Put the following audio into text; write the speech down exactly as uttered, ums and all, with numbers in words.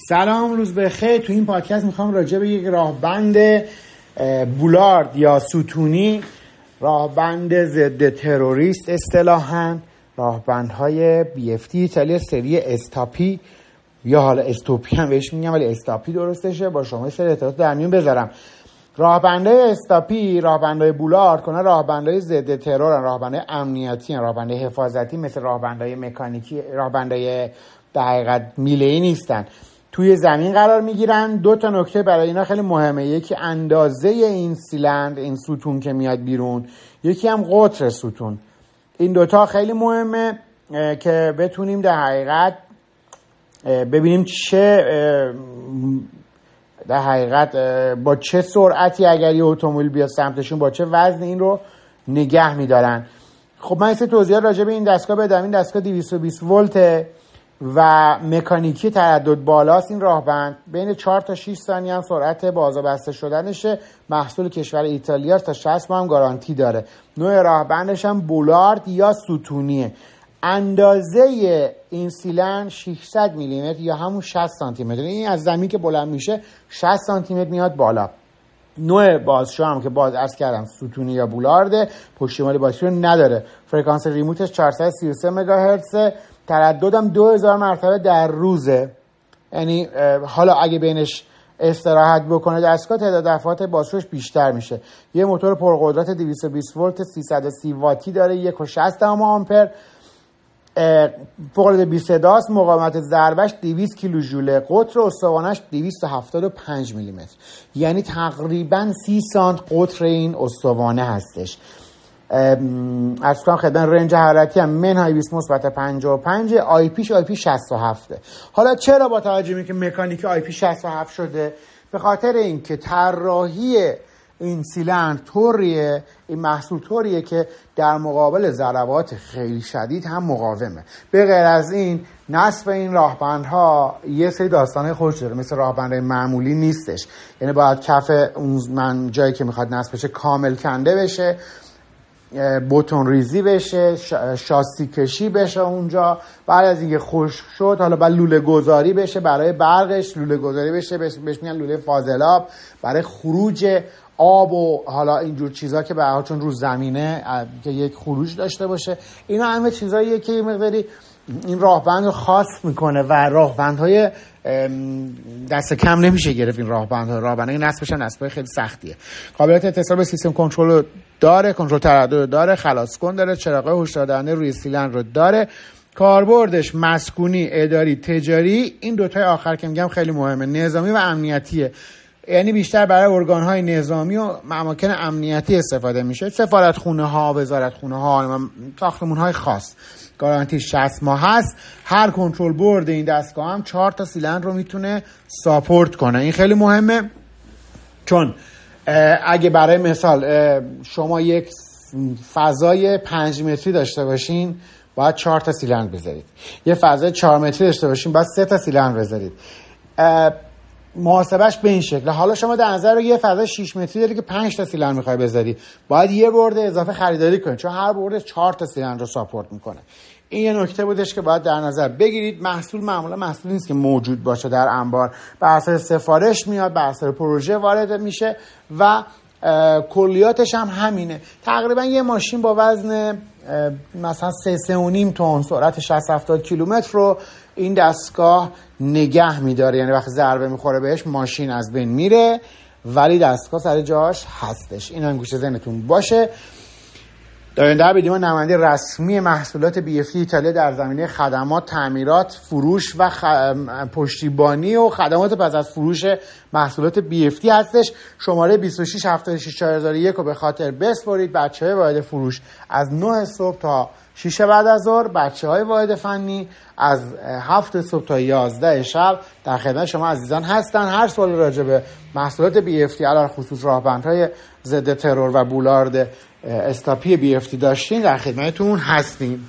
سلام، روز بخیر. تو این پادکست میخوام راجع به یک راهبند بولارد یا ستونی، راهبند ضد تروریست اصطلاحاً، راهبندهای بی اف تی ایتالیا سری استاپی یا حالا استوپی هم بهش میگم ولی استاپی درستشه، با شما سری اطلاعات در میون بذارم. راهبندهای استاپی، راهبندهای بولارد کنه راهبندهای ضد ترور، راهبندهای امنیتی، راهبندهای حفاظتی مثل راهبندهای مکانیکی، راهبندهای در حقیقت میله‌ای نیستن. توی زمین قرار میگیرن. دو تا نکته برای اینا خیلی مهمه. یکی اندازه این سیلندر، این ستون که میاد بیرون، یکی هم قطر ستون. این دوتا خیلی مهمه که بتونیم در حقیقت ببینیم چه در حقیقت با چه سرعتی اگر یه اتومبیل بیاد سمتشون با چه وزن این رو نگه میدارن. خب من این توضیحات راجع به این دستگاه بدم. این دستگاه دویست و بیست ولته و مکانیکی تردد بالاست. این راهبند بین چهار تا شش ثانیه هم سرعت باز و بسته شدنشه. محصول کشور ایتالیا تا شصت ماه هم گارانتی داره. نوع راهبندش هم بولارد یا ستونیه. اندازه این سیلندر ششصد میلیمتر یا همون شصت سانتی متر. این از زمین که بلند میشه شصت سانتی متر میاد بالا. نوع بازشو هم که باز عرض کردم ستونی یا بولارده، پشتیبانی باتری رو نداره. فرکانس ریموتش چهارصد و سی و سه مگاهرتز، ترددم دو هزار مرتبه در روزه. یعنی حالا اگه بینش استراحت بکنه دستگاه تعداد دفعات بازشوش بیشتر میشه. یه موتور پرقدرت دویست و بیست ولت سیصد و سی واتی داره، یک و شصت آمپر، فوق العاده بی صداست. مقاومت ضربش دویست کیلوژول، قطر استوانش دویست و هفتاد و پنج میلیمتر، یعنی تقریبا سی سانت قطر این استوانه هستش. از کنم خدمت رنج حرارتی هم منهای بیست مثبت پنجاه و پنج، آی پیش آی پی شصت و هفت. حالا چرا با توجه به که مکانیک آی پی شصت و هفت شده؟ به خاطر اینکه طراحی این سیلندر طوریه، این محصول طوریه که در مقابل ضربات خیلی شدید هم مقاومه. به غیر از این نصب این راهبندها یه سری داستانه خودش داره، مثل راهبندهای معمولی نیستش. یعنی باید کف اون من جایی که میخواد نصب بشه کامل کنده بشه، بوتون ریزی بشه، شاسی کشی بشه اونجا. بعد از اینکه خشک شد حالا بعد لوله گذاری بشه برای برقش، لوله گذاری بشه بهش میگن لوله فاضلاب، برای خروج آب و حالا اینجور چیزا که به هر حال چون رو زمینه که یک خروج داشته باشه. اینا همه چیزاییه که مقداری این راهبند رو خاص میکنه و راهبندهای دست کم نمیشه گرفت. این راهبندها راهبندهای نصبش هم نصبای خیلی سختیه. قابلیت اتصال به سیستم کنترل داره، کنترل تردد داره، خلاص کن داره، چراغ هشدار دهنده روی سیلندر رو داره. کاربردش مسکونی، اداری، تجاری. این دوتای آخر که میگم خیلی مهمه، نظامی و امنیتیه. یعنی بیشتر برای ارگان‌های نظامی و اماکن امنیتی استفاده میشه. سفارتخونه ها، وزارتخونه ها، ساختمان‌های خاص. گارانتی شصت ماه هست. هر کنترل بورد این دستگاه هم چهار تا سیلندر رو میتونه ساپورت کنه. این خیلی مهمه چون اگه برای مثال شما یک فضای پنج متری داشته باشین باید چهار تا سیلندر بذارید. یه فضای چهار متری داشته باشین باید سه تا سیلندر بذارید. محاسبش به این شکل. حالا شما در نظر یه فضای شش متری داری که پنج تا سیلندر میخوای بذاری، باید یه برد اضافه خریداری کنید چون هر برد چهار تا سیلندر رو ساپورت میکنه. این یه نکته بودش که باید در نظر بگیرید. محصول معمولا محصول نیست که موجود باشه در انبار، بر اساس سفارش میاد، بر اساس پروژه وارد میشه و کلیاتش هم همینه. تقریبا یه ماشین با وزن مثلا سه سه و نیم تن، سرعت شصت هفتاد کیلومتر رو این دستگاه نگه میداره. یعنی وقتی ضربه میخوره بهش ماشین از بین میره ولی دستگاه سر جاش هستش. این هم گوشه ذهنتون باشه. در بدیم نماینده رسمی محصولات بی اف تی ایتالیا در زمینه خدمات، تعمیرات، فروش و خ... پشتیبانی و خدمات پس از فروش محصولات بی اف تی هستش. شماره بیست و شش هفتاد و شش چهار هزار و یک رو به خاطر بسپرید. بچه‌های واحد فروش از نه صبح تا شش بعد از ظهر، بچه‌های واحد فنی از هفت صبح تا یازده شب در خدمت شما عزیزان هستن. هر سوال راجع به محصولات بی اف تی علاوه خصوص راهبندهای ضد ترور و بولارد استاپی بی اف تی داشتین در خدمتتون هستیم.